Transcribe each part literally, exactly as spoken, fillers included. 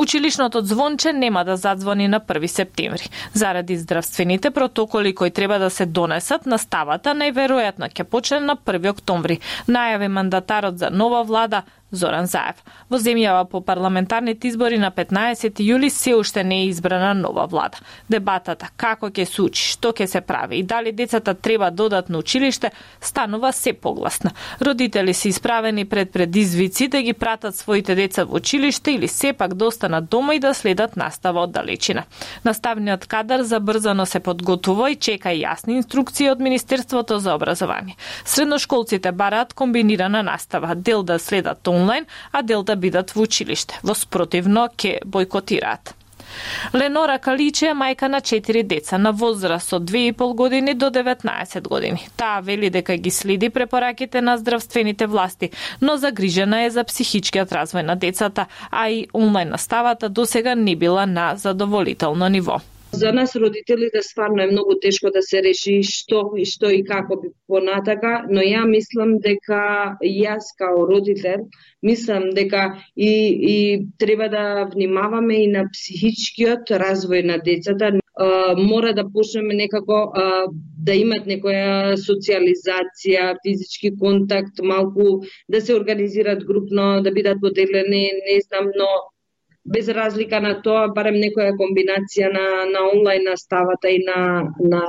Училишното звонче нема да задзвони на први септември. Заради здравствените протоколи кои треба да се донесат, наставата најверојатно ќе почне на први октомври, најави мандатарот за нова влада Зоран Заев. Во земјава по парламентарните избори на петнаесети јули се уште не е избрана нова влада. Дебатата како ќе се учи, што ќе се прави и дали децата треба додатно училиште станува се погласна. Родители се исправени пред предизвици да ги пратат своите деца во училиште или сепак да останат дома и да следат настава од далечина. Наставниот кадар забрзано се подготвува и чека јасни инструкции од Министерството за образование. Средношколците бараат комбинирана настава, дел да следат онлайн, а дел да бидат во училиште. Во спротивно ќе бойкотираат. Ленора Каличи е мајка на четири деца на возраст од две и пол години до деветнаесет години. Таа вели дека ги следи препораките на здравствените власти, но загрижена е за психичкиот развој на децата, а и онлайн наставата досега не била на задоволително ниво. За нас родителите стварно е многу тешко да се реши што и што и како би понатака, но ја мислам дека јас као родител мислам дека и, и треба да внимаваме и на психичкиот развој на децата. Uh, мора да почнеме некако uh, да имат некоја социализација, физички контакт, малку да се организират групно, да бидат поделени, не знам, но без разлика на тоа, барем некоја комбинација на, на онлайн наставата и на, на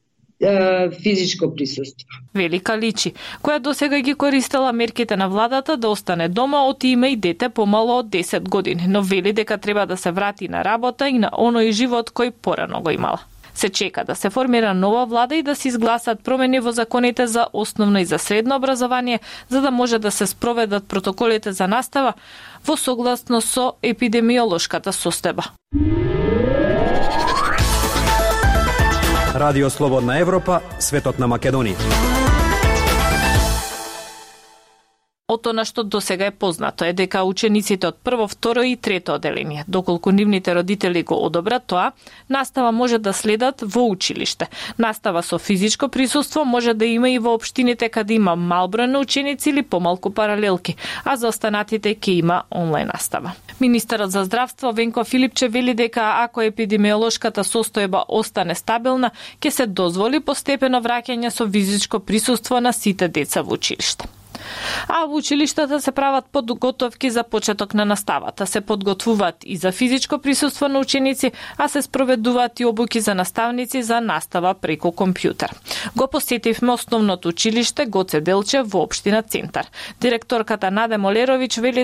е, физичко присуство. Вели Каличи, која досега ги користела мерките на владата да остане дома, оти има и дете помало од десет години, но вели дека треба да се врати на работа и на оној живот кој порано го имала. Се чека да се формира нова влада и да се изгласат промени во законите за основно и за средно образование, за да може да се спроведат протоколите за настава во согласно со епидемиолошката состојба. Радио Слободна Европа, светот на Македонија. Од она што досега е познато е дека учениците од прво, второ и трето оделение, доколку нивните родители го одобрат тоа, настава може да следат во училиште. Настава со физичко присуство може да има и во општините каде има мал број на ученици или помалку паралелки, а за останатите ќе има онлайн настава. Министерот за здравство Венко Филипче вели дека ако епидемиолошката состојба остане стабилна, ќе се дозволи постепено враќање со физичко присуство на сите деца во училиште. А во училиштата се прават подготовки за почеток на наставата, се подготвуваат и за физичко присуство на ученици, а се спроведуваат и обуки за наставници за настава преку компјутер. Го посетивме основното училиште Гоце Делчев во општина Центар. Директорката Наде Молеровиќ вели